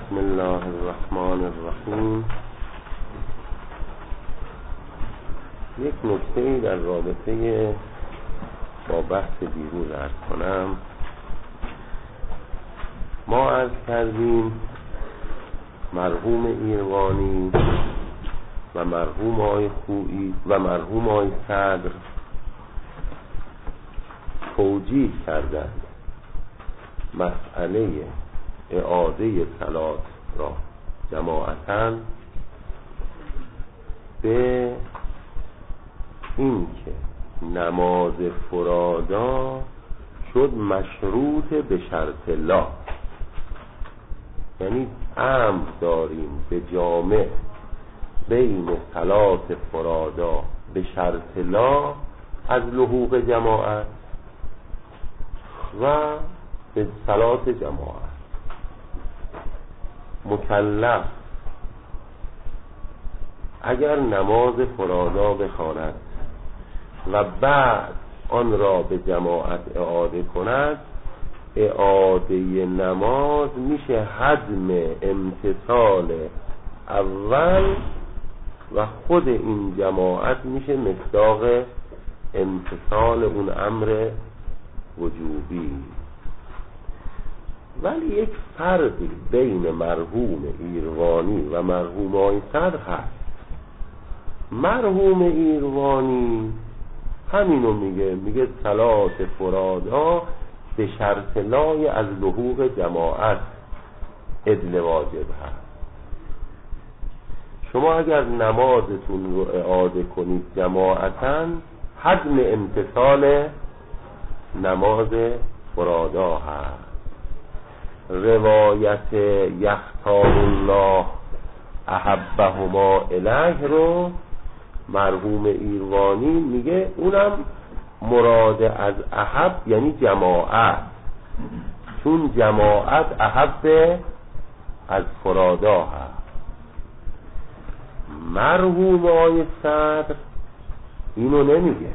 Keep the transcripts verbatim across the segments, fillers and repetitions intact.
بسم الله الرحمن الرحیم. یک نکته در رابطه با بحث دیروز عرض کنم. ما عرض کردیم مرحوم ایروانی و مرحوم آقای خویی و مرحوم آقای صدر توجیه کردند مسئله اعاده صلات را جماعتاً به این که نماز فرادا شد مشروط به شرط لا، یعنی امر داریم به جامع بین صلات فرادا به شرط لا از لحوق جماعت و به صلات جماعت. مکلف اگر نماز فرادا بخواند و بعد آن را به جماعت اعاده کند، اعاده نماز میشه هدم امتثال اول و خود این جماعت میشه مصداق امتثال اون امر وجوبی. ولی یک فرقی بین مرحوم ایروانی و مرحوم آقای صدر هست. مرحوم ایروانی همینو میگه، میگه صلات فرادا به شرط لای از لحوق جماعت عدل واجب هست. شما اگر نمازتون رو اعاده کنید جماعتاً، حجم امتثال نماز فرادا هست. روایت یختار الله احبهما الیه رو مرحوم ایروانی میگه اونم مراد از احب یعنی جماعت، چون جماعت احب از فرادا هست. مرحوم آقای صدر اینو نمیگه.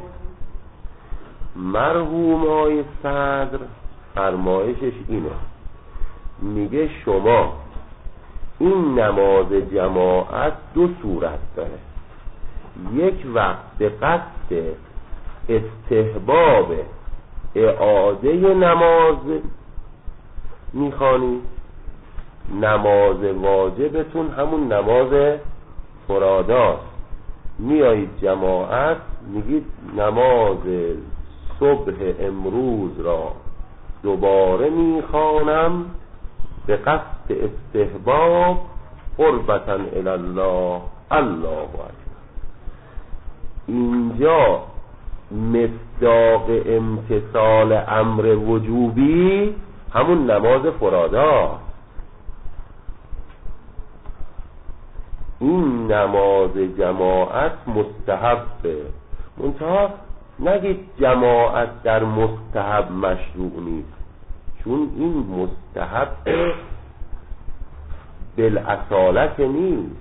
مرحوم آقای صدر فرمایشش اینه، میگه شما این نماز جماعت دو صورت داره. یک وقت به قصد استحباب اعاده نماز میخوانی، نماز واجبتون همون نماز فراداست، میایید جماعت میگید نماز صبح امروز را دوباره میخوانم به قصد استحباب قربتاً الی الله الله اکبر. اینجا مصداق امتثال امر وجوبی همون نماز فرادا. این نماز جماعت مستحبه، منتها نگید جماعت در مستحب مشروع نیست، چون این مستحب بالاصالت نیست.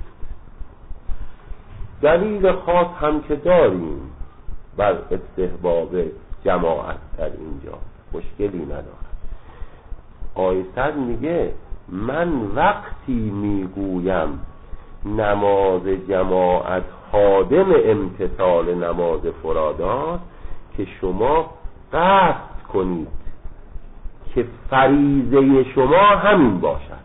دلیل خاص هم که داریم بر استحباب جماعت در اینجا، مشکلی نداره. آیت میگه من وقتی میگویم نماز جماعت خادم امتثال نماز فراداست که شما قصد کنید که فریضه شما همین باشد.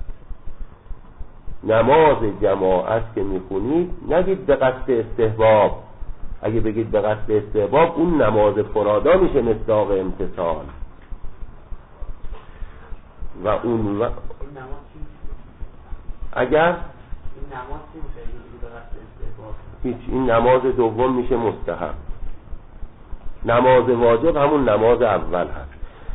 نماز جماعت که میخونید نگید به قصد استحباب. اگه بگید به قصد استحباب اون نماز فرادا میشه مصداق امتثال و اون و... اگر هیچ، این نماز دوم میشه مستحب. نماز واجب همون نماز اول هست.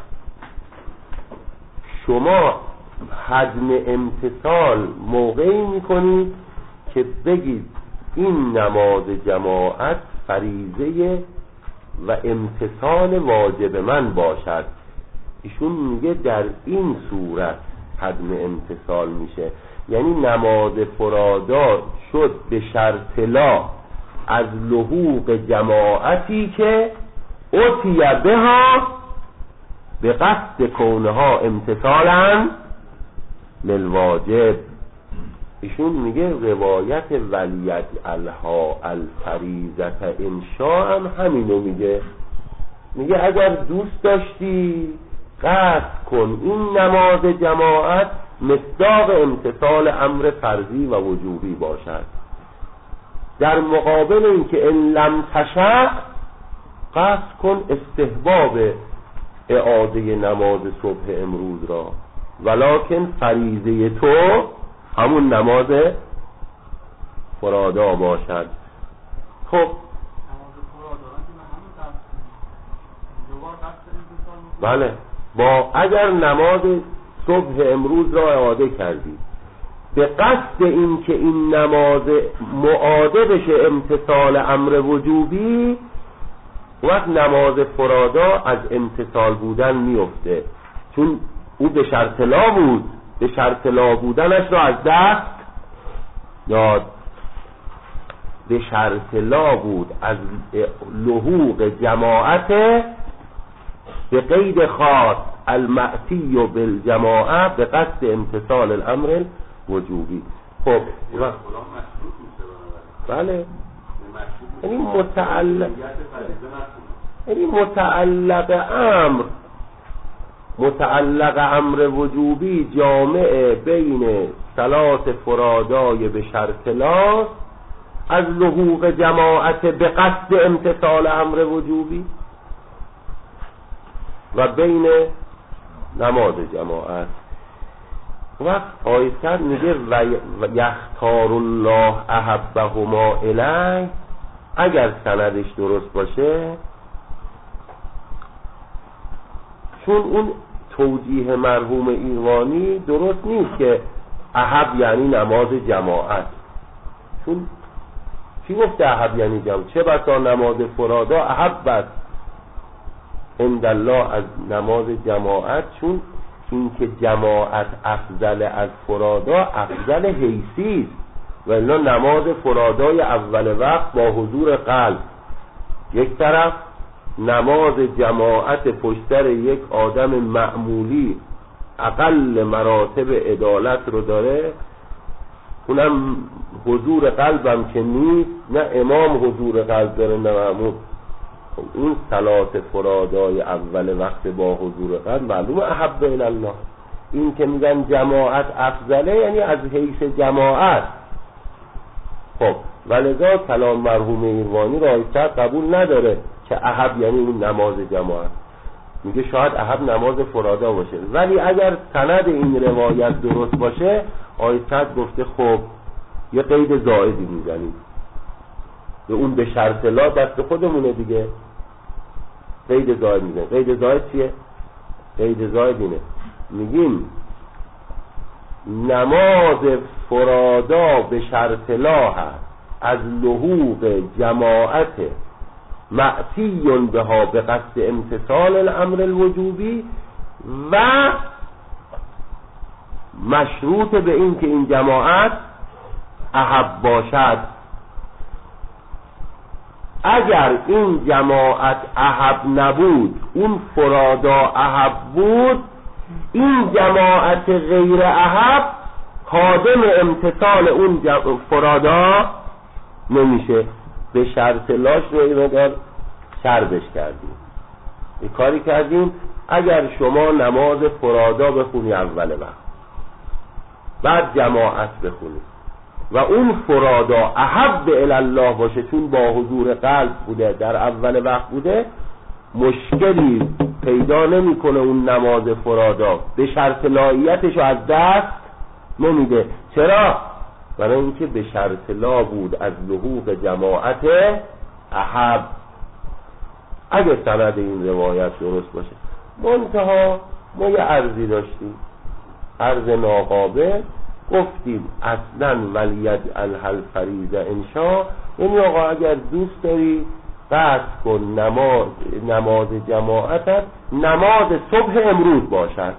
شما حجم امتثال موقعی میکنید که بگید این نماز جماعت فریضه و امتثال واجب من باشد. ایشون میگه در این صورت حجم امتثال میشه، یعنی نماز فرادا شد به شرط لا از لحوق جماعتی که اتیه بها به قصد کونها امتثالا للواجب ایشون میگه روایت ولیت الها الفریضت انشاء هم همینو میگه. میگه اگر دوست داشتی قصد کن این نماز جماعت مصداق امتثال امر فرضی و وجوبی باشد، در مقابل اینکه ان لم تشأ قصد کن استحباب اعاده نماز صبح امروز را، ولکن فریضه تو همون نماز فرادا باشد. خب بله، با اگر نماز صبح امروز را اعاده کردی به قصد این که این نماز معاده بشه امتثال امر وجوبی، وقت نماز فرادا از امتثال بودن میفته، چون او به شرط لا بود، به شرط لا بودنش را از دست داد. به شرط لا بود از لحوق جماعت به قید خاص المأتی بالجماعه به قصد امتثال الامر وجوبی. خب بله، یعنی متعلق یعنی متعلق امر متعلق امر وجوبی جامع بین صلات فرادای به شرط لا از لحوق جماعت به قصد امتثال امر وجوبی و بین نماز جماعت. وقت آیتر میگه و یختار الله احبهما الیه، اگر سندش درست باشه، چون اون توجیه مرحوم ایوانی درست نیست که احب یعنی نماز جماعت، چون چی گفته احب یعنی جماعت؟ چه بسا نماز فرادا احب است عند الله از نماز جماعت، چون این که جماعت افضل از فرادا افضل حیثی است، و الا نماز فرادای اول وقت با حضور قلب یک طرف، نماز جماعت پشتر یک آدم معمولی اقل مراتب عدالت رو داره، اونم حضور قلبم که نیست، نه امام حضور قلب داره نه معمول. این صلات فرادای اول وقت با حضور قلب معلومه احب الی الله. این که میگن جماعت افضله یعنی از حیث جماعت. خب ولذا کلام مرحوم ایوانی رایتر قبول نداره که احب یعنی اون نماز جماعت، میگه شاید احب نماز فرادا باشه. ولی اگر سند این روایت درست باشه، آیت گفته خب یه قید زائدی میزنید به اون به شرط لا، دست خودمونه دیگه، قید زائد میزنید. قید زائد چیه؟ قید زائد اینه، میگیم نماز فرادا به شرط لا هست از لحوق جماعت معصی بها به قصد امتثال الامر الوجوبی و مشروط به این که این جماعت احب باشد. اگر این جماعت احب نبود، اون فرادا احب بود، این جماعت غیر احب خادم امتثال اون فرادا نمیشه. به شرط لاش رو این مقدار شربش کردیم، این کاری کردیم اگر شما نماز فرادا بخونی اول وقت، بعد جماعت بخونی و اون فرادا احب الی الله باشه، چون با حضور قلب بوده، در اول وقت بوده، مشکلی پیدا نمیکنه اون نماز فرادا، به شرط لاییتش رو از دست نمیده. چرا؟ برای اینکه به شرط لا بود از لحوق جماعت احب. اگه سند این روایت درست باشه، منتها ما یه عرضی داشتیم، عرض ناقابل، گفتیم اصلا ولیت الحل فریضه انشا، یعنی آقا اگر دوست داری قصد کن نماز نماز جماعتت نماز صبح امروز باشد.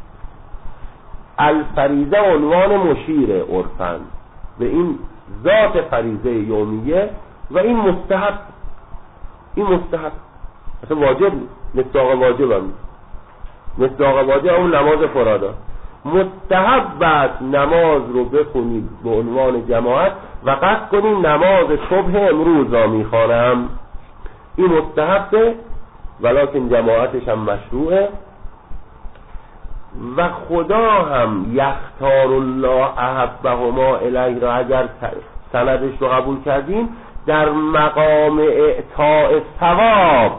الفریضه عنوان مشیره عرفاً به این ذات فریضه یومیه و این مستحب، این مستحب اصلا واجب، مصداق واجب هم مصداق واجب اون نماز فرادا. مستحب است نماز رو بخونید به عنوان جماعت و قصد کنید نماز صبح امروز را میخوانم. این مستحبه ولکن جماعتش هم مشروعه و خدا هم یختار الله احبهما الیه را اگر سندش رو قبول کردیم در مقام اعطاء ثواب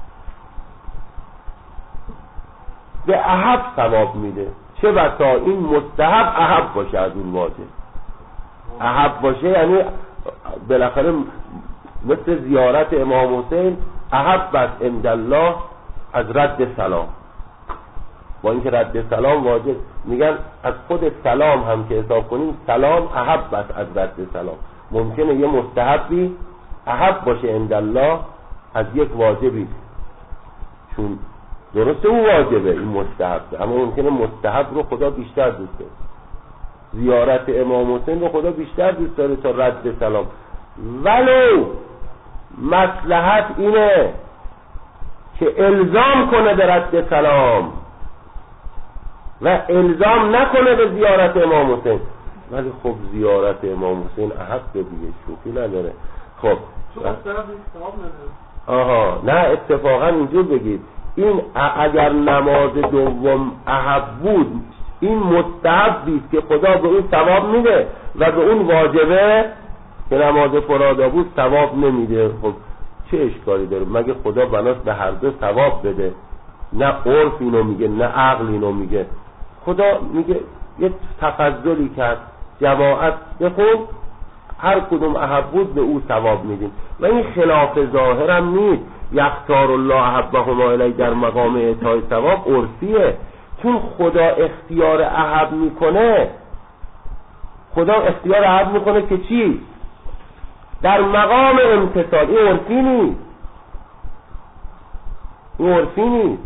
به احب ثواب میده. چه بسا این مستحب احب باشه از اون واجب. احب باشه یعنی بالاخره مثل زیارت امام حسین احب است عند الله از رد سلام، با اینکه رد سلام واجب، میگن از خود سلام هم که حساب کنیم سلام احب است از رد سلام. ممکنه یه مستحبی احب باشه عند الله از یک واجبی، چون درسته او واجبه این مستحب، اما ممکنه مستحب رو خدا بیشتر دوست داره. زیارت امام حسین رو خدا بیشتر دوست داره تا رد سلام، ولو مصلحت اینه که الزام کنه به رد سلام و الزام نکنه به زیارت امام حسین، ولی خب زیارت امام حسین احب دیگه، شوخی نداره. خب آها نه اتفاقا اینجور بگید این اگر نماز دوم احب بود این مستحبی است که خدا به اون ثواب میده و به اون واجبه که نماز فرادا بود ثواب نمیده. خب چه اشکالی داره؟ مگه خدا بناست به هر دو ثواب بده؟ نه عرف اینو میگه نه عقل اینو میگه. خدا میگه یه تفضلی کرد جماعت بخون، هر کدوم احب بود به او ثواب میدیم و این خلاف ظاهر هم نیست. یختار الله احبهما الیه در مقام اعطای ثواب عرفیه، چون خدا اختیار احب میکنه. خدا اختیار احب میکنه که چی؟ در مقام امتثال. این عرفی نیست، این عرفی نیست.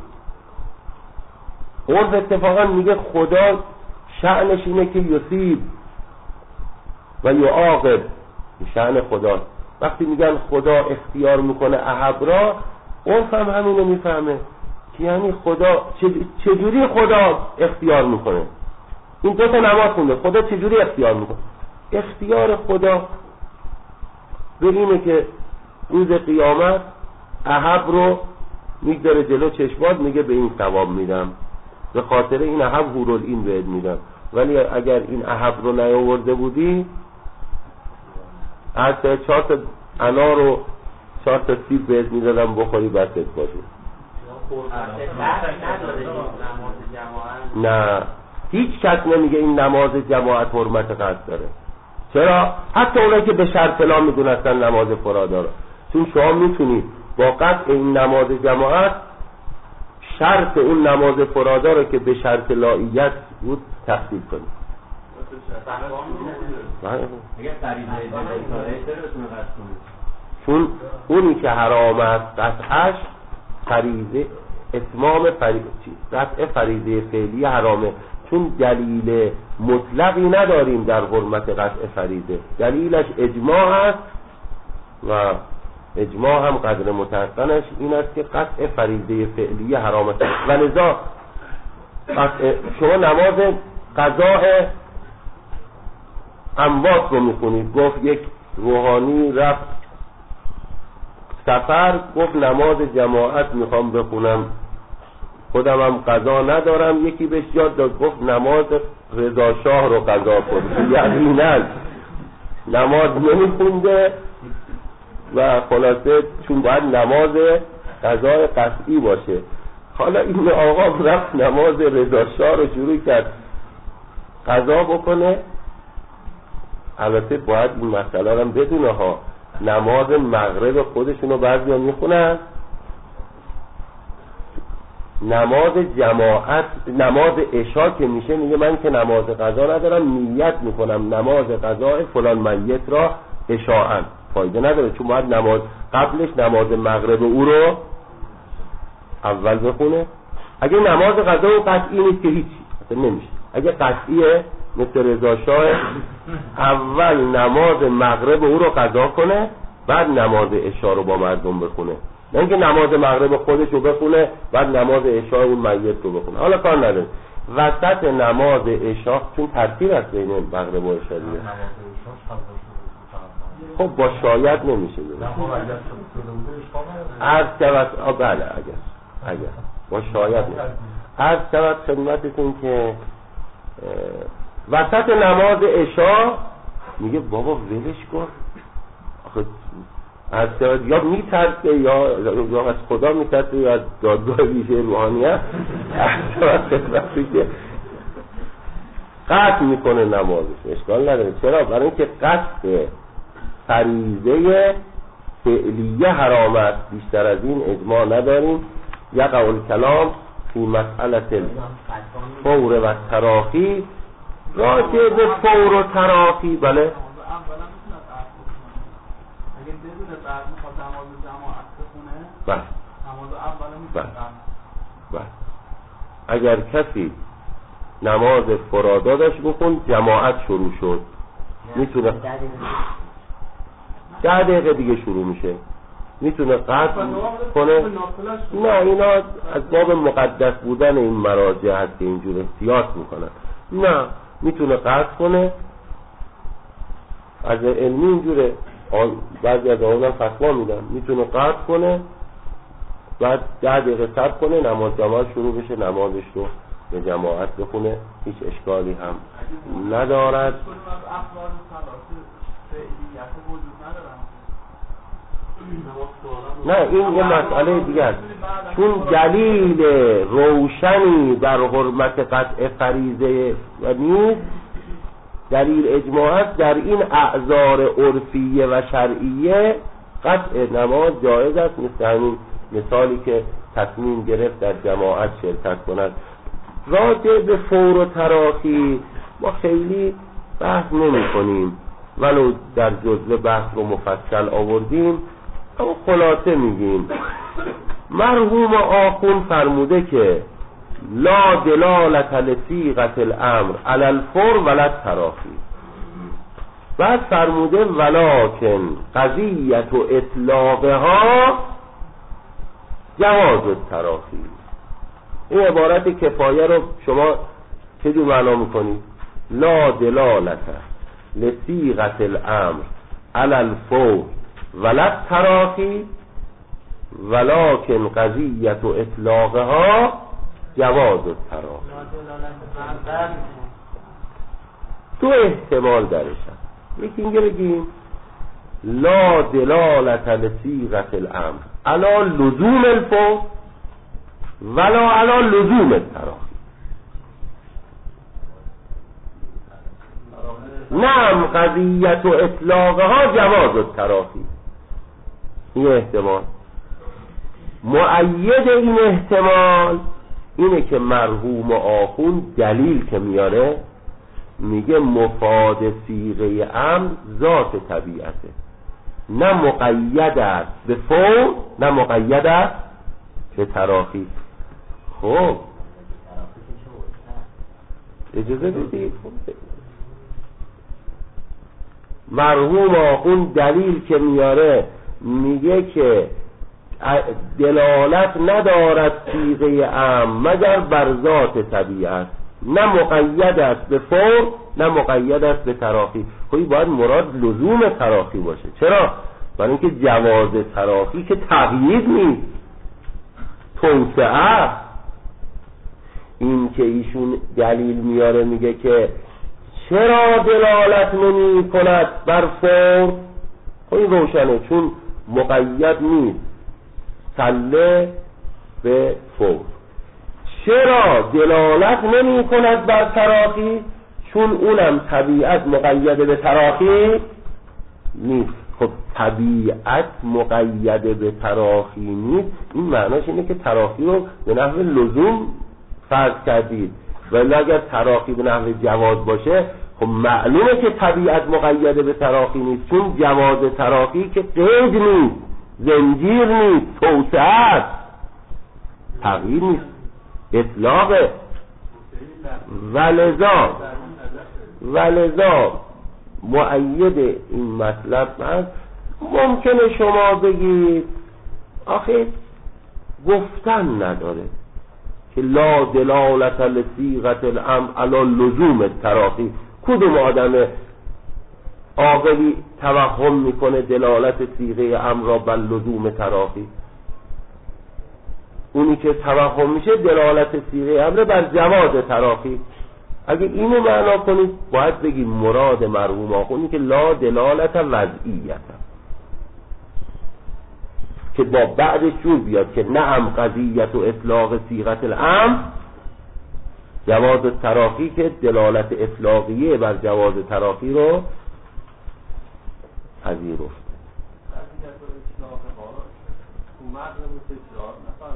عرف اتفاقا میگه خدا شأنش اینه که یصیب و یعاقب، شأن خدا. وقتی میگن خدا اختیار میکنه احب را، عرف هم همینو میفهمه که یعنی خدا چجوری خدا اختیار میکنه. این دو تا نماز خونده، خدا چجوری اختیار میکنه؟ اختیار خدا به اینه که روز قیامت احب رو میگذاره جلو چشمات، میگه به این ثواب میدم، به خاطر این احب هورالعین بهت میدم. ولی اگر این احب رو نیاورده بودی از چهار تا انار و چهار تا سیب بهت میدادم بخوری بست باشی. نه هیچ کس نمیگه این نماز جماعت حرمت قصد داره. چرا؟ حتی اونایی که به شرط لا میدونستن نماز فرادا رو، چون شما میتونید با قطع این نماز جماعت شرط اون نماز فرادا رو که به شرط لاییت بود تفصیل کنید. چون اونی که حرام است قطعش فریضه اتمام فریضه، قطع فریضه فعلی حرامه، چون دلیل مطلقی نداریم در حرمت قطع فریضه. دلیلش اجماع است و اجماع هم قدر متحسنش این است که قطع فریضه فعلی حرام است. و لذا شما نماز قضاء اموات رو میخونید. گفت یک روحانی رفت سفر، گفت نماز جماعت میخوام بخونم، خودم هم قضا ندارم. یکی بهش یاد داد، گفت نماز رضا شاه رو قضا کن. یعنی نه نماز نمیخونده و خلاصه چون باید نماز قضای قطعی باشه. حالا این آقا رفت نماز رضا شاه رو شروع کرد قضا بکنه. البته باید این مسئله رو بدونه ها، نماز مغرب خودشونو بعضی ها میخونن، نماز جماعت نماز عشا که میشه میگه من که نماز قضا ندارم نیت میکنم نماز قضا فلان میت را عشاءن. فایده نداره، چون باید نماز قبلش نماز مغرب او رو اول بخونه. اگه نماز قضا و قطعی نیست که هیچی اصلا نمیشه. اگه قطعیه مثل رضا شاه اول نماز مغرب او رو قضا کنه بعد نماز عشا رو با مردم بخونه، نه اینکه نماز مغرب خودش رو بخونه بعد نماز عشا اون میت رو بخونه. حالا کار نداره. وسط نماز عشا، چون ترتیب است بین مغرب و عشا دیگه. خب با شاید نمیشه عرض شود. بله اگر اگر با شاید نمیشه عرض شود خدمتتون که وسط نماز عشا میگه بابا ولش کن، آخه از یا میترسه یا یا از خدا میترسه یا از دادگاه ویژه روحانیت، وقتی که قطع میکنه نمازش اشکال نداره. چرا؟ برای اینکه قطع فریضه فعلیه حرام است. بیشتر از این اجماع نداریم. یقع الکلام فی مسئله فور و تراخی، راجع به فور و تراخی. بله اگه بدون بعد میخواد نماز جماعت بخونه، بله نماز اول میخواد. بله اگر کسی نماز فرادا داشت بخون، جماعت شروع شد، میتونه ده دقیقه دیگه شروع میشه، میتونه قطع کنه. نه اینا از باب مقدس بودن این مراجع هست که اینجور احتیاط میکنن. نه میتونه قطع کنه. از علمی اینجوره، بعضی از آنها فتوا میدن میتونه قطع کنه، بعد ده دقیقه صبر کنه، نماز جماعت شروع بشه، نمازش رو به جماعت بخونه، هیچ اشکالی هم ندارد. نه این یه مسئله دیگه است، چون دلیل روشنی در حرمت قطع فریضه و نیست، دلیل اجماع است در این اعذار عرفیه و شرعیه قطع نماز جایز است، مثل همین مثالی که تصمیم گرفت در جماعت شرکت کند. راجع به فور و تراخی ما خیلی بحث نمی کنیم، ولو در جزء بحث رو مفصل آوردیم، اما خلاصه میگیم مرحوم آخون فرموده که لا دلالت لصیغة الامر علی الفور ولا التراخی. بعد فرموده ولکن قضیت و اطلاقها جواز التراخی. این عبارت کفایه رو شما چه جور معنا میکنید؟ لا دلالت لصیغة الامر علی الفور ولا التراخی ولکن قضیت و اطلاقها جواز التراخی. دو احتمال درش هست. یکی اینکه بگیم لا دلالت لصیغة الامر علی لزوم الفور ولا علی لزوم التراخی. نعم قضیت و اطلاقها جواز التراخی. این احتمال. مؤید این احتمال اینه که مرحوم آخون دلیل که میاره میگه مفاد صیغه امر ذات طبیعته، نه مقید است به فور نه مقید است به تراخی. خب اجازه بدید، مرحوم آخون دلیل که میاره میگه که دلالت ندارد صیغه امر مگر بر ذات طبیعت، نه مقید است به فور نه مقید است به تراخی. خب باید مراد لزوم تراخی باشه. چرا؟ برای اینکه جواز تراخی که تقیید نیست، توسعه. این که ایشون دلیل میاره میگه که چرا دلالت نمی کند بر فور، خب این روشنه، چون مقید نیست سله به فور. چرا دلالت نمی کند بر تراخی؟ چون اونم طبیعت مقید به تراخی نیست. خب طبیعت مقید به تراخی نیست، این معناش اینه که تراخی رو به نحو لزوم فرض کردید، ولی اگر تراخی به نحو جواز باشه خب معلومه که طبیعت مقید به تراخی نیست، چون جواز تراخی که قید نیست، زنجیر نیست، توسعه است، تغییر نیست، اطلاقه. ولذا ولذا مؤید این مطلب هست. ممکنه شما بگید آخه گفتن نداره که لا دلالت لصیغه الامر علی لزوم التراخی. کدوم آدم عاقلی توهم میکنه دلالت صیغه امر را بر لزوم تراخی؟ اونی که توهم میشه دلالت صیغه امر بر جواز تراخی. اگه اینو معنا کنید باید بگید مراد مرحوم آخونی که لا دلالت وضعیت، که با بعدش جور بیاد که نعم قضیت و اطلاق صیغه الامر جواز تراخی، که دلالت اطلاقیه بر جواز تراخی رو پذیرفت. قضیت و اطلاق ها تو متن و تکرار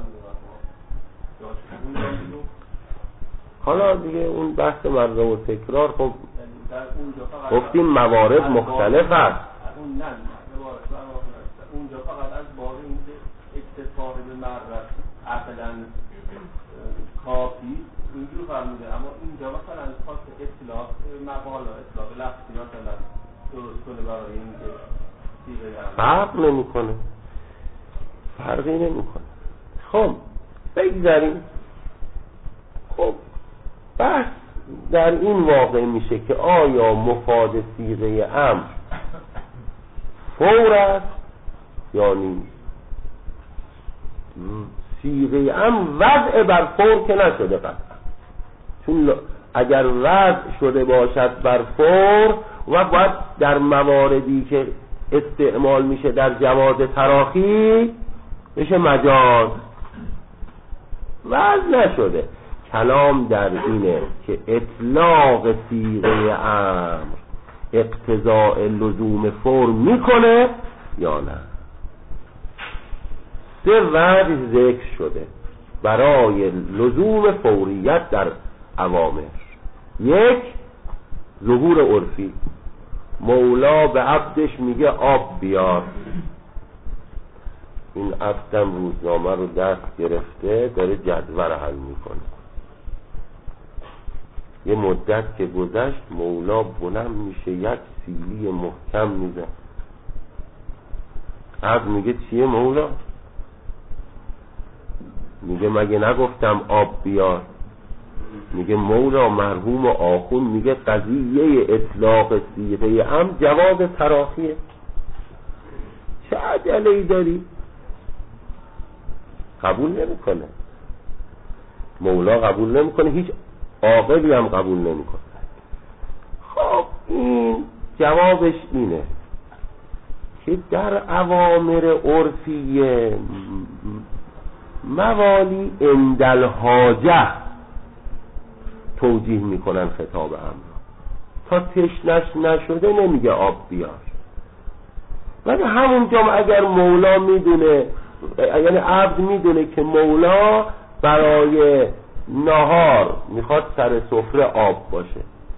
نفهمیدم. حالا دیگه اون بحث مرد و تکرار خب گفتیم موارد مختلف هست. اون نه اونجا فقط از باب این اکتفاق به مرد عقلا کافی اینجور فرموده، اما اینجا مثلا خاص اطلاق مقاله اطلاق لفظی مثلا درست کنه برای این که فرق نمی کنه، فرقی نمی کنه. خب بگذاریم. خب بس در این واقع میشه که آیا مفاد صیغه امر فور است یا نیست؟ صیغه امر وضع بر فور که نشده قطعا، چون اگر وضع شده باشد بر فور و باید در مواردی که استعمال میشه در جواز تراخی بشه مجاز. وضع نشده. کلام در اینه که اطلاق صیغه امر اقتضاء لزوم فور میکنه یا نه. سه وجه ذکر شده برای لزوم فوریت در اوامر. یک، ظهور عرفی. مولا به عبدش میگه آب بیار، این عبدم روزنامه رو دست گرفته داره جدول حل میکنه. یه مدت که گذشت مولا بلند میشه یک سیلی محکم میزن. عبد میگه چیه مولا؟ میگه مگه نگفتم آب بیار؟ میگه مولا مرحوم آخون میگه قضیه اطلاق صیغه امر جواز تراخیه، چه عجله‌ای داری؟ قبول نمیکنه مولا، قبول نمیکنه، هیچ عاقلی هم قبول نمیکنه. خب این جوابش اینه که در اوامر عرفیه موالی اندل حاجه توجیه میکنن خطاب امر. تا تشنش نشده نمیگه آب بیار. ولی همونجا اگر مولا میدونه، یعنی عبد میدونه که مولا برای نهار میخواد سر سفره آب باشه،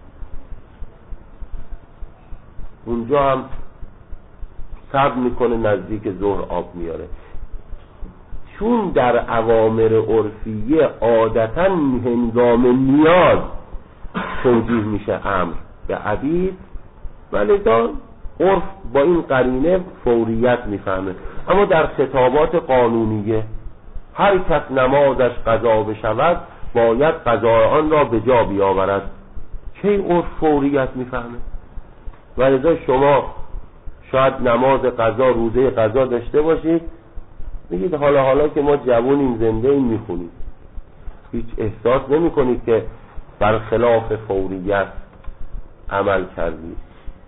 اونجا هم صبر میکنه نزدیک ظهر آب میاره. چون در اوامر عرفیه عادتا هنگام نیاز توجیه میشه امر به عبید، ولذا عرف با این قرینه فوریت میفهمه. اما در خطابات قانونیه هر کس نمازش قضا بشود باید قضای آن را به جا بیاورد. کی عرف فوریت میفهمه؟ ولذا شما شاید نماز قضا، روزه قضا داشته باشید، میگید حالا حالا که ما جوونیم زنده این میخونید، هیچ احساس نمی کنید که برخلاف فوریت عمل کردید.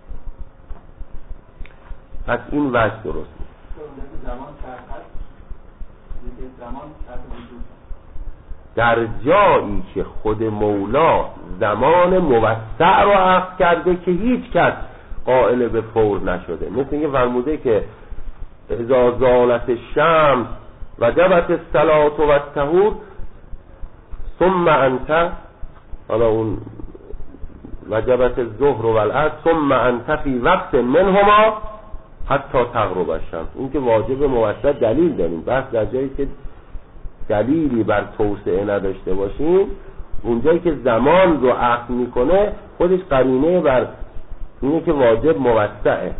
پس این وجه درست در جایی که خود مولا زمان موسع رو عقد کرده که هیچ کس قائل به فور نشده. مثل اینکه فرموده که اذا زالت الشمس وجبت الصلاة و الطهور ثم انت، حالا اون وجبت الظهر و العصر ثم انت فی وقت منهما حتی تغرب الشمس. این که واجب موسع دلیل داریم. بس در جایی که دلیلی بر توسعه نداشته باشیم، اونجایی که زمان رو عقد میکنه خودش قرینه بر اینه که واجب موسعه.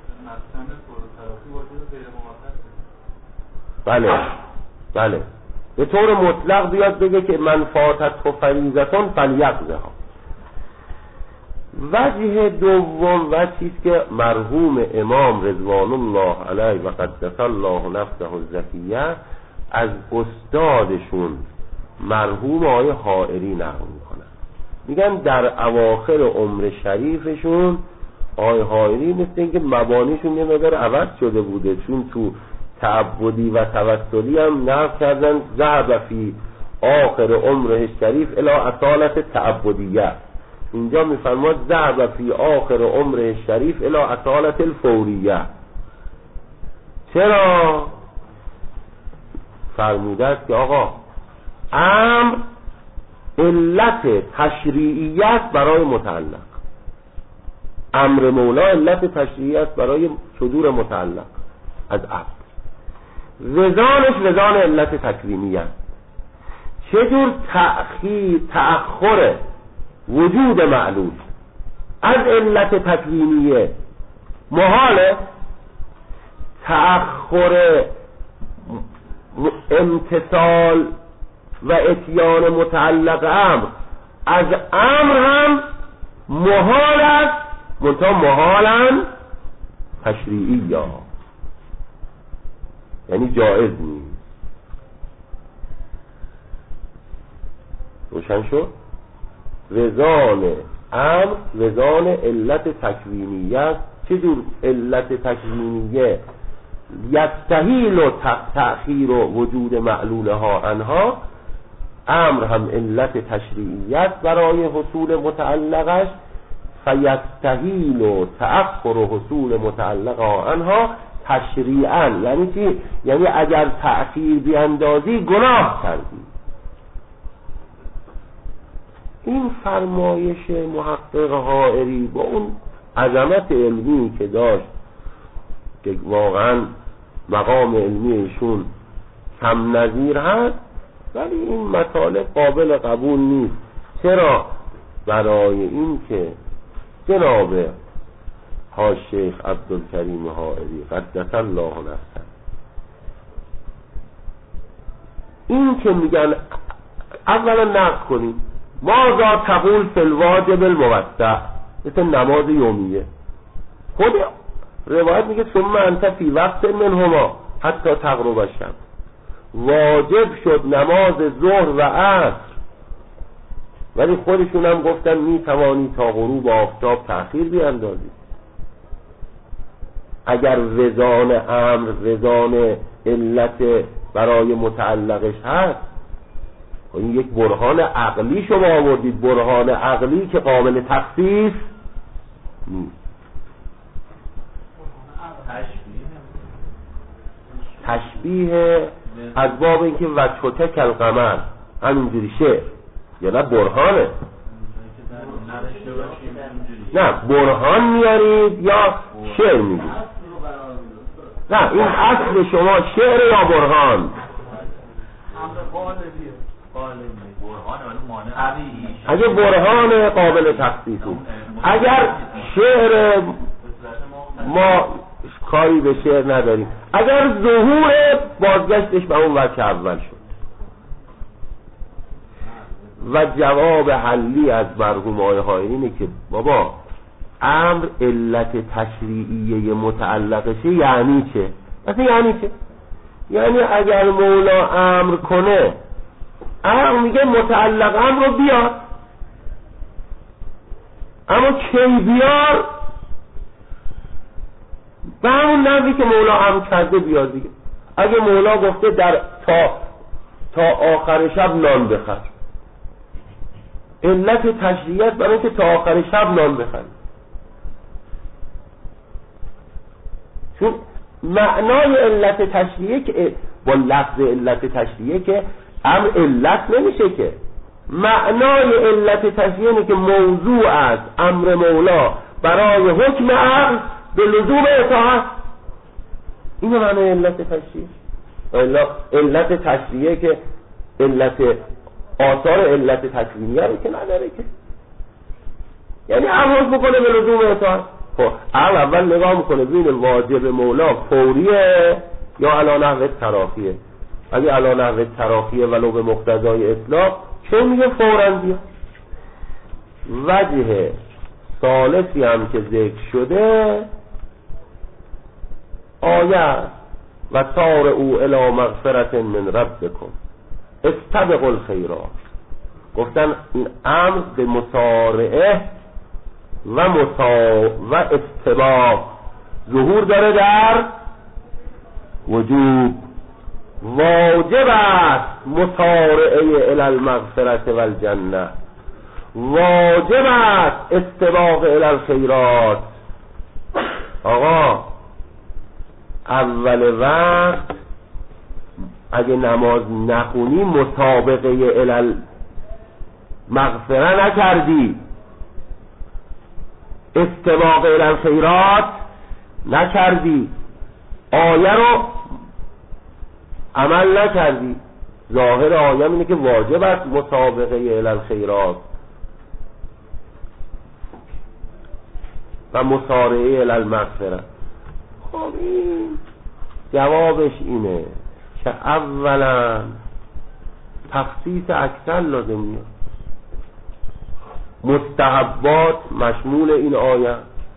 بله بله به طور مطلق بیاد بگه که من فاتت و فریضتون فلیقضها. وجه دوم و چیز که مرحوم امام رضوان الله علیه و قدس الله نفسه الزکیه از استادشون مرحوم آقای حائری نقل میکنن، میگن در اواخر عمر شریفشون آقای حائری مثل اینکه مبانیشون یه مقدار عوض شده بوده، چون تو تعبدی و توسلی هم نقل کردن ذهب فی آخر عمر شریف الی اصالت تعبدیه. اینجا میفرماد ذهب فی آخر عمر شریف الی اصالت الفوریه. چرا؟ فرموده است که آقا امر علت تشریعیت برای متعلق، امر مولا علت تشریعیت برای صدور متعلق از عبد، وزانش وزان علت تکوینیت. چجور تأخیر تأخر وجود معلول از علت تکوینیه محاله، تأخر امتصال و اتیان متعلق امر از امر هم محال است، منتها محالا تشریعی یا یعنی جائز نیست. روشن شد؟ وزان امر وزان علت تکوینیت. چجور علت تکوینیه؟ یستحیل و تأخیر و وجود معلولها عنها، امر هم علت تشریعیت برای حصول متعلقش، فیستحیل و تأخر و حصول متعلقها عنها تشریعا. یعنی چی؟ یعنی اگر تأخیر بیاندازی گناه کردی. این فرمایش محقق حائری با اون عظمت علمی که داشت که واقعا مقام علمی ایشون کم نظیر هست، ولی این مطالب قابل قبول نیست. چرا؟ برای این که جناب حاج شیخ عبدالکریم حائری قدس الله نفسه این که میگن اولا نقل کنیم ماذا تقول فی الواجب الموسع، مثل نماز یومیه، خود روایت میگه ثم انت فی وقت منهما حتی تغرب الشمس، واجب شد نماز ظهر و عصر، ولی خودشون هم گفتن میتوانی تا غروب آفتاب تأخیر بیاندازی. اگر وزان امر وزان علت برای متعلقش هست، این یک برهان عقلی شما آوردید، برهان عقلی که قابل تخصیص نیست. تشبیه از باب اینکه وجهته کالقمر، همینجوری شعر یا نه برهانه؟ نه برهان میارید یا شعر میگید؟ نه این اصل شما شعر یا برهان؟ اگه برهان قابل تخصیصی، اگر شعر ما کاری به شعر نداریم، اگر ظهور بازگشتش به اون وجه اول شد و جواب حلی از مرحوم آقای حائری اینه که بابا امر علت تشریعیه متعلقشه، یعنی چه؟ مثلا یعنی چه؟ یعنی اگر مولا امر کنه، امر میگه متعلق امر رو بیار، اما کی بیار؟ به همون نظری که مولا امر کرده بیار دیگه. اگه مولا گفته در تا تا آخر شب نان بخر، علت تشریعیت برای که تا آخر شب نان بخر، چون معنای علت تشریعیه که با لفظ علت تشریعیه که امر علت نمیشه، که معنای علت تشریعیه اینه که موضوع است امر مولا برای حکم عقل به لزوم اطاعت. اینه معنای علت تشریعیه. علت تشریعیه که علت آثار علت تکوینیه رو که نداره، که یعنی امر بکنه به لزوم اطاعت. خب عقل اول نگاه میکنه ببینه واجب مولا فوریه یا علی نحو تراخیه. اگه علی نحو تراخیه ولو به مقتضای اطلاق چه میگه فوراً بیا. وجه ثالثی هم که ذکر شده آیه و سار او الی مغفرت من ربکم استبقوا الخیرات. گفتن این امر به مسارعه و مسا و استباق ظهور داره در وجوب. واجب است مسارعه الی المغفرت و الجنه، واجب است استباق الی الخیرات. آقا اول وقت اگه نماز نخونی مسابقه الی المغفرت نکردی، استباق الی الخیرات نکردی، آیه رو عمل نکردی. ظاهر آیه اینه که واجب است مسابقه الی الخیرات و مسارعه الی المغفرت. خب این جوابش اینه که اولا تخصیص اکثر لازم میاد. مستحبات مشمول این آیه،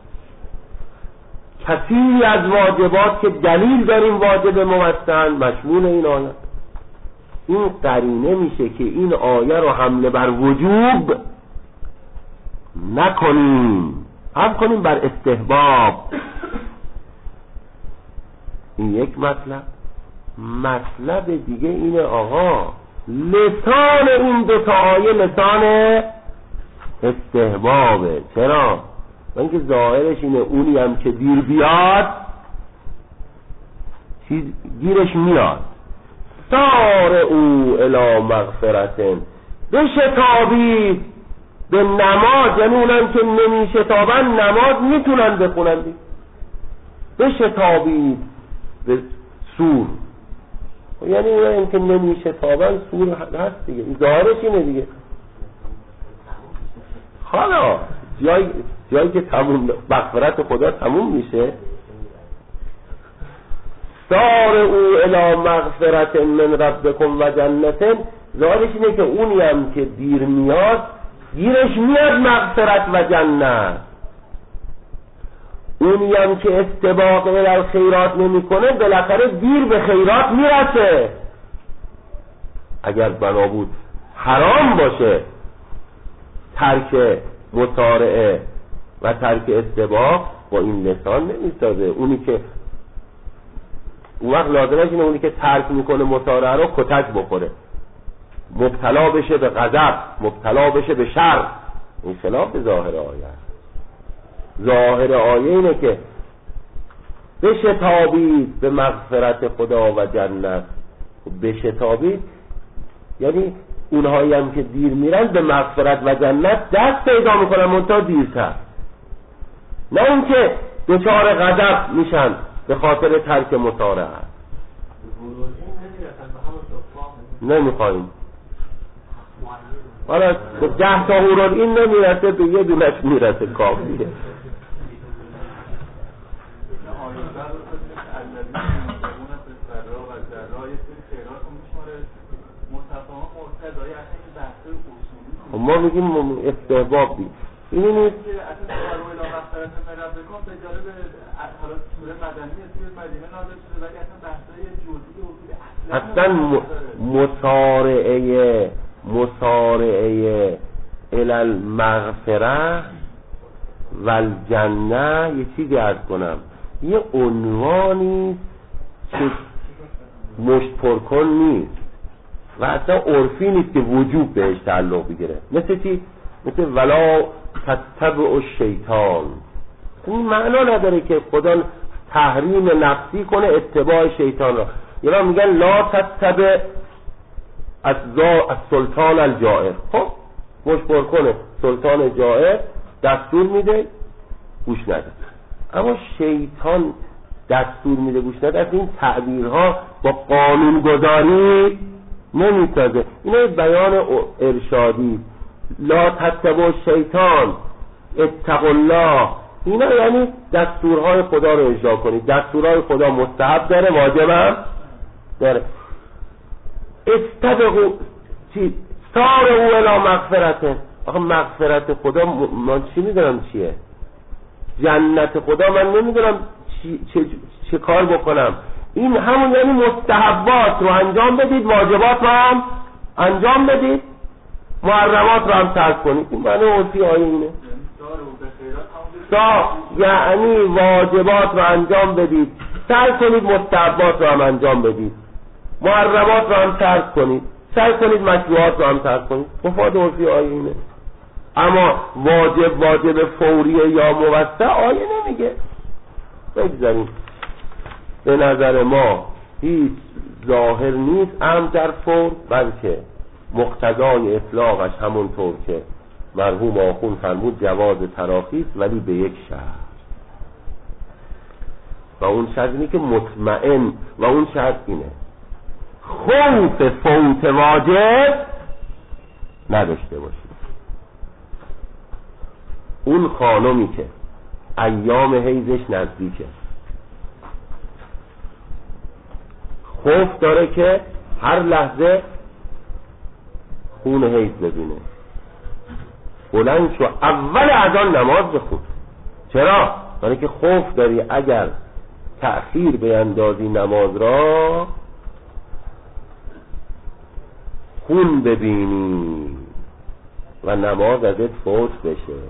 کثیری از واجبات که دلیل داریم واجب موثن مشمول این آیه. این قرینه میشه که این آیه رو حمله بر وجوب نکنیم، هم کنیم بر استحباب. این یک مطلب. مطلب دیگه اینه آقا لسان این دو تا آیه لسان استحبابه. چرا؟ اینکه ظاهرش اینه اونی هم که دیر بیاد چیز گیرش میاد. سار او الی مغفرتن، بشتابید به نماز، یعنی اونم که نمیشتابن نماز میتونن بخونن. بشتابید به سور، یعنی اونم که نمیشتابن سور هست دیگه. ظاهرش اینه دیگه. حالا جایی جایی که تموم مغفرت خدا تموم میشه، سار او الی مغفرت من ربکم و جنت، ظاهرش اینه که اونی هم که دیر میاد گیرش میاد مغفرت و جنت. اونی هم که استباق الی الخیرات نمیکنه بالاخره دیر به خیرات میرسه. اگر بنا بود حرام باشه ترک مسارعه و ترک استباق، با این لسان نمیسازه. اونی که اون وقت لازمش اینه اونی که ترک میکنه مسارعه رو کتک بخوره، مبتلا بشه به غضب، مبتلا بشه به شر. این خلاف ظاهر آیه است. ظاهر آیه اینه که بشتابید به مغفرت خدا و جنت. بشتابید یعنی اونهایی هم که دیر میرن به مغفرت و جنت دست پیدا میکنن منتها دیرتر، نه اون که دچار غضب میشن به خاطر ترک مسارعه. نمیخوایم حالا به ده تا هورال این نمیرسه، به یه دونش میرسه کافیه. ما میگیم استحباب بید. این نیست اصلا مسارعه مسارعه الی المغفره و الجنه. یه چیزی عرض کنم، یه عنوانی که مشت پرکن نیست و اصلا عرفی نیست که وجوب بهش تعلق بگیره. مثل چی؟ مثل ولا تتبع الشیطان. این معنا نداره که خدا تحریم نفسی کنه اتباع شیطان را. یعنی میگن لا تتبع از سلطان الجائر. خب مشبر کنه سلطان جائر دستور میده گوش نده، اما شیطان دستور میده گوش نده. از این تعبیرها با قانون گذاری نمیسازه. اینا بیان ارشادی. لا تتبع شیطان اتقوا الله، اینا یعنی دستورهای خدا رو اجرا کنید. دستورهای خدا مستحب داره، واجب هم داره. استبقوا چی سار او الی مغفرته. آخه مغفرت خدا من چی میدونم چیه؟ جنت خدا من نمیدونم چی چه, چه کار بکنم. این همون یعنی مستحبات رو انجام بدید، واجبات رو هم انجام بدید، محرمات رو هم ترک کنید. این معنی عرفی آیه اینه. سا یعنی واجبات رو انجام بدید، ترک کنید، مستحبات رو هم انجام بدید، محرمات رو هم ترک کنید، سعی کنید مشروعات رو هم ترک کنید. مفاد عرفی آیه اینه. اما واجب واجب فوری یا موسع آیه نمیگه. بگذاریم. به نظر ما هیچ ظاهر نیست امر در فور، بلکه مقتضای اطلاقش همونطور که مرحوم آخوند فرمود جواز تراخی است، ولی به یک شرط، و اون شرط اینه که مطمئن، و اون شرط اینه خوف فوت واجب نداشته باشید. اون خانمی که ایام حیضش نزدیکه، خوف داره که هر لحظه خون حیض ببینه، بلند شو اول اذان نماز بخون. چرا؟ برای که خوف داری اگر تأخیر بیندازی نماز را خون ببینی و نماز ازت فوت بشه.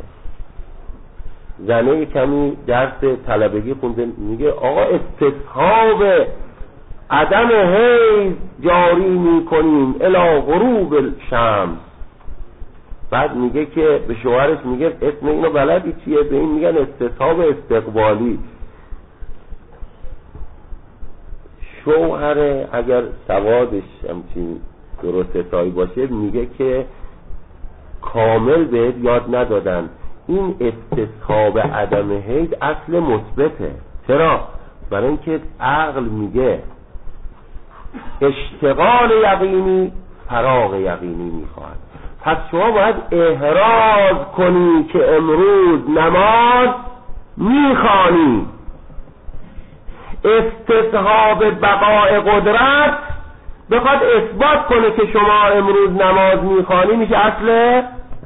زنه کمی درس طلبگی خونده، میگه آقا استصحاب عدم حیض جاری میکنیم الی غروب الشمس. بعد میگه که به شوهرش میگه اسم اینو بلدی چیه؟ به این میگن استصحاب استقبالی. شوهر اگر سوادش همچین درست حسابی باشه میگه که کامل بهت یاد ندادن، این استصحاب عدم حیض اصل مثبته. چرا؟ برای اینکه عقل میگه اشتغال یقینی فراغ یقینی میخواد. پس شما باید احراز کنی که امروز نماز میخوانی. استصحاب بقاء قدرت بخواد اثبات کنه که شما امروز نماز میخوانی، میشه اصل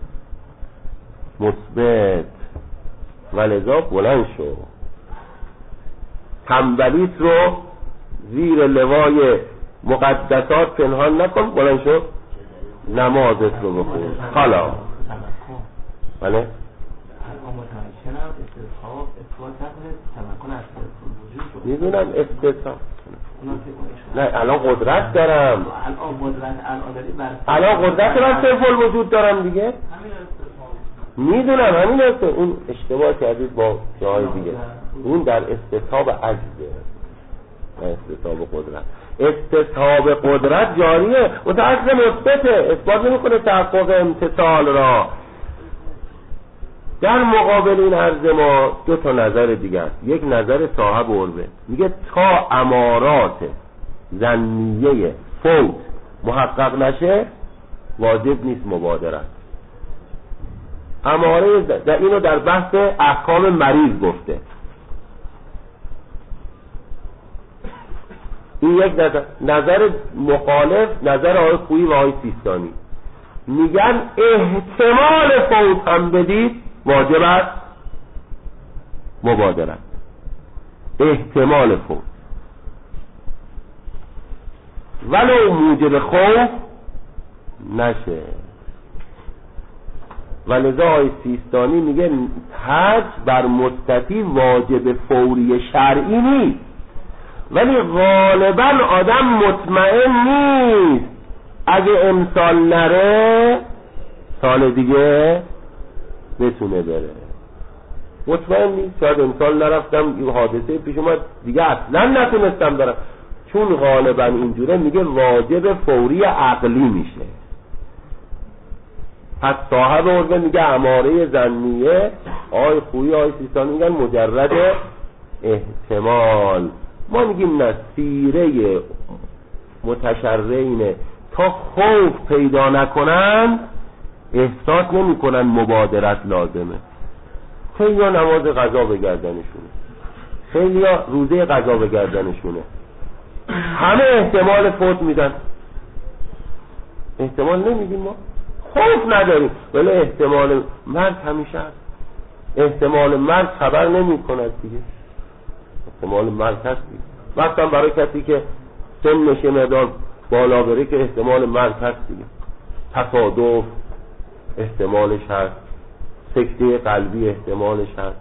مثبت. ولذا بلند شو، تنبلیت رو زیر لوای مقدسات پنهان نکن، بلند شو نمازت رو بخون. حالا بله میدونم استصحاب نه الان قدرت دارم، الان قدرت دارم صرف الوجود دارم دیگه. میدونم همین است. اون اشتباه کردید با جای دیگه. اون در استصحاب عجزه، نه استصحاب قدرت. استصحاب قدرت جاریه، متأصل مثبته، اثبات نمیکنه تحقق امتثال را. در مقابل این عرض ما دو تا نظر دیگه است. یک نظر صاحب عربه میگه تا امارات ظنیه فوت محقق نشه واجب نیست مبادرت. اماره در اینو در بحث احکام مریض گفته. این یک نظر. نظر مخالف نظر آقای خویی و آقای سیستانی، میگن احتمال فوت هم بدید واجب است مبادرت. احتمال فوت ولو موجب خوف نشه. ولذا آقای سیستانی میگه حج بر مستطیع واجب فوری شرعی نیست، ولی غالبا آدم مطمئن نیست اگه امسال نره سال دیگه بتونه بره. مطمئن نیست، شاید امسال نرفتم یه حادثه پیش اومد دیگه اصلا نتونستم برم. چون غالبا اینجوره میگه واجب فوری عقلی میشه. پس صاحب عربه میگه اماره ظنیه، آی خویی آی سیستانی میگن مجرد احتمال. ما میگیم نه، سیره متشرعینه تا خوف پیدا نکنن احساس نمی کنن مبادرت لازمه. خیلی ها نماز قضا به گردنشونه، خیلی ها روزه قضا به گردنشونه، همه احتمال فوت میدن. احتمال نمیدیم ما، خوف نداریم، ولی احتمال مرگ همیشه هست. احتمال مرگ خبر نمی کند دیگه، احتمال مرگ هست دیگه. مثلا برای کسی که سنش مقدار بالا بره که احتمال مرگ هست دیگه، تصادف احتمالش هست، سکته قلبی احتمالش هست.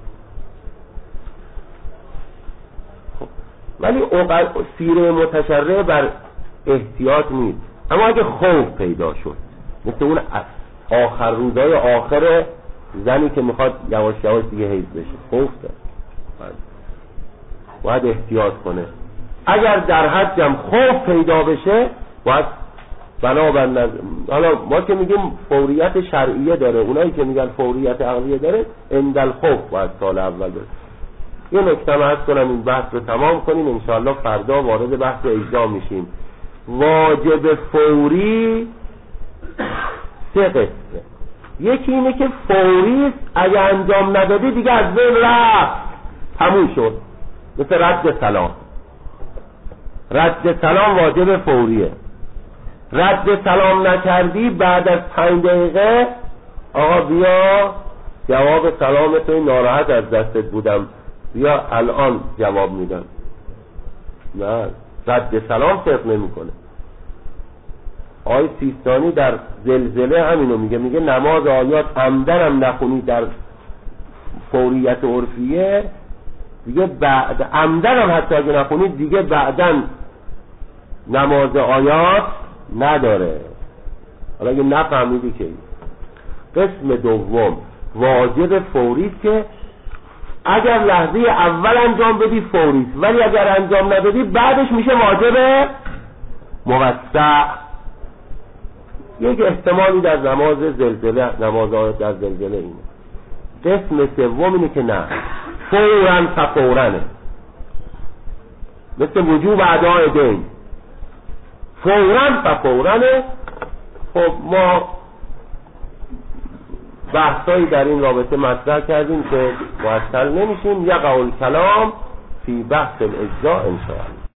خب. ولی سیره متشرع بر احتیاط نیست. اما اگه خوف پیدا شد، مثل اون آخر روزای آخر زنی که میخواد یواش یواش دیگه حیض بشه، خوف داره، باید احتیاط کنه. اگر در حجم خوف پیدا بشه باید بنابر نظر، حالا ما که میگیم فوریت شرعیه داره، اونایی که میگن فوریت عقلیه داره، اندل خوف باید سال اول بره. یه نکته عرض کنم این بحث رو تمام کنیم، انشاءالله فردا وارد بحث اجزا میشیم. واجب فوری سه قسمه. یکی اینه که فوری است، اگه انجام ندادی دیگه از بین رفت، تموم شد، مثل رد سلام. رد سلام واجب فوریه. رد سلام نکردی بعد از پنج دقیقه آقا بیا جواب سلام تو، ناراحت از دستت بودم، بیا الان جواب میدم. نه، رد سلام صرف نمی کنه. آیه سیستانی در زلزله همینو میگه، میگه نماز آیات عمدن هم نخونی در فوریت عرفیه دیگه، بعد عمدن هم حتی اگه نخونید دیگه بعدن نماز آیات نداره. حالا اگه نفهمیدی که قسم دوم واجب فوری است که اگر لحظه اول انجام بدی فوری است، ولی اگر انجام ندادی بعدش میشه واجب موسع. یک احتمالی در نماز زلزله، نماز آیات در زلزله اینه. قسم سوم اینه که نه، فوراً فوراًه، مثل وجوب ادای دین، فوراً فوراًه. خب ما بحثایی در این رابطه مطرح کردیم که معطل نمیشیم. یقع الکلام فی بحث الاجزاء ان شاء الله.